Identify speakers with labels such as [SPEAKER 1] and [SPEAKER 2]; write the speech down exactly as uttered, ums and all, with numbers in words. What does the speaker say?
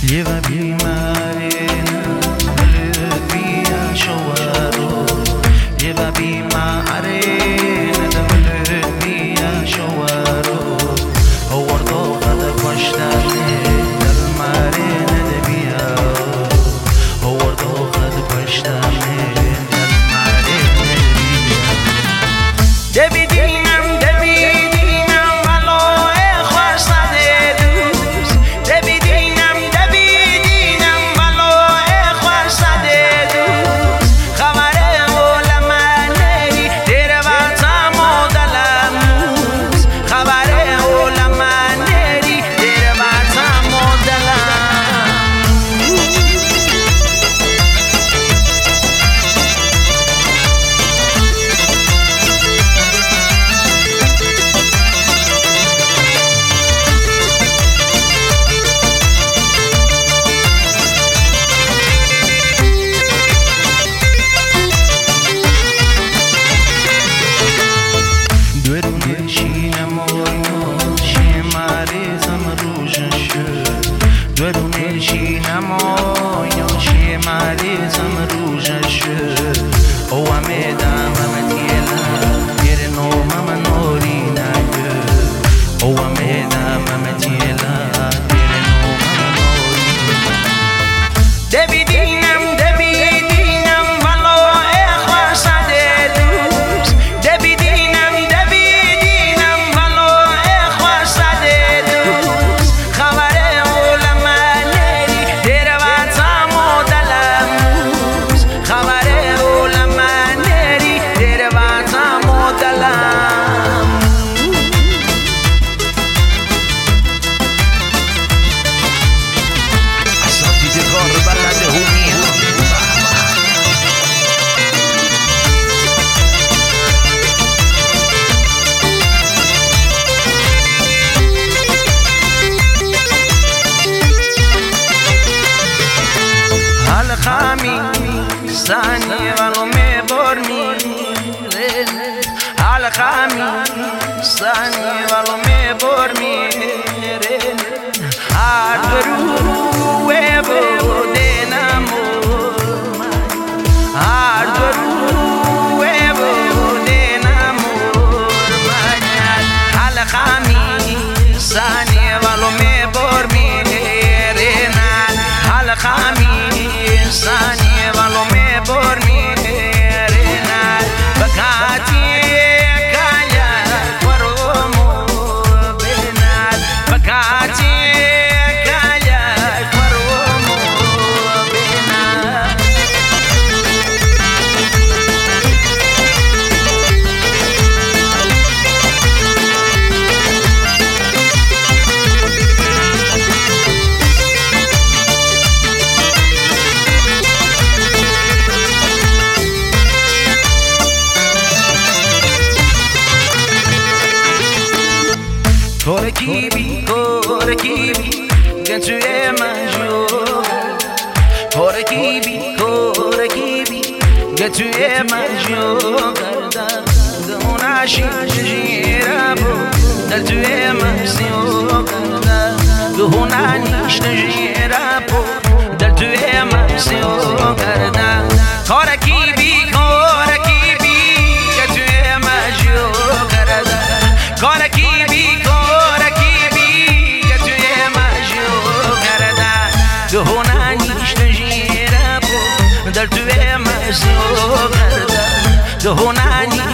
[SPEAKER 1] یه و بیماری ندملت بیا شوارو یه و بیماری ندملت بیا شوارو هوردو قد پشتنه دل ماری ندبیا هوردو قد پشتنه دل ماری ندبیا دبی دینم دبی دینم ولو خوش نده دوست دبی دینم دبی دینم ولو خوش نده دوست خبره علما نری دیر وقتم و دلم موز خبره علما نری دیر وقتم و دلم شینم و شیماریزم روشش درون شینم و شیماریزم روشش او امیدم امتیلا یر نومم نوری نگه او امیدم امتیلا یر نومم نوری دبی دینم دبی دینم ولو خوش نده دوست دبی دینم دبی دینم ولو خوش نده دوست خبره علما نری دیر وقتم و دلم موز خبره علما نری دیر وقتم و دلم اساتید کار بلده هومی خامی ثانی ولو می برمیرن حال خامی ثانی ولو می برمیرن هر دروه بودنم هر دروه بودنم حال خامی ثانی ولو می برمیرن حال خامی ثانیه ولو می برمیرن بکاتی کایا فرمو بیناد بکاتی کایا فرمو بیناد Korakibi, korakibi, quand tu es ma joie. Korakibi, korakibi, quand tu es ma joie. Dona shijirabo, dal tu es ma joie. Dona shijirabo, dal tu es ma joie. Korakibi, korakibi, quand tu es ma joie. Korakibi, korakibi, quand tu es ma joie. Dona shijirabo, dal tu es ma joie. Dona